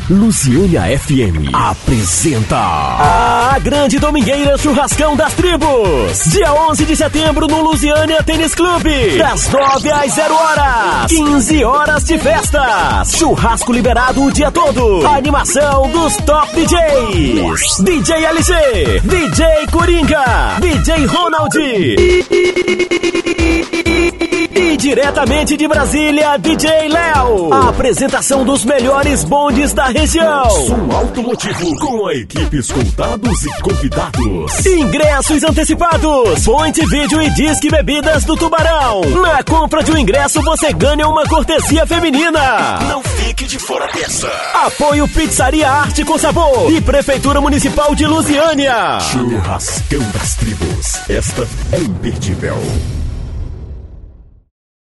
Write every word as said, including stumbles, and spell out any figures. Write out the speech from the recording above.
Lusiânia F M apresenta a Grande Domingueira Churrascão das Tribos. Dia onze de setembro no Lusiânia Tênis Clube. Das nove às zero horas. quinze horas de festas. Churrasco liberado o dia todo. A animação dos top D Js. D J L G, D J Coringa, D J Ronald. E, e diretamente de Brasília, D J Léo. A apresentação dos melhores bondes da região. Som automotivo com a equipe escoltados e convidados. Ingressos antecipados. Ponte Vídeo e Disque Bebidas do Tubarão. Na compra de um ingresso você ganha uma cortesia feminina. Não fique de fora dessa. Apoio Pizzaria Arte com Sabor e Prefeitura Municipal de Lusiânia. Churrascão das Tribos. Esta é imperdível.